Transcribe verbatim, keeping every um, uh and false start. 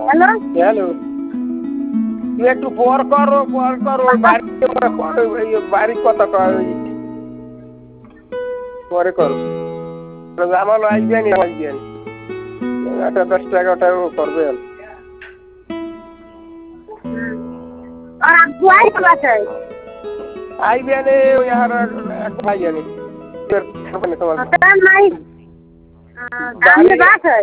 hello hello তুই একটু পর করো পর করো ওই বাড়ি বাড়ির কথা কর পরে করো আমার আসবেন আসবেন একটা দশটা এগারোটাও করবে আর আব্বু আইছে বাসায় আইবেন ওই আর এক ভাই জানি তোমার তার নাই আমি বাসায়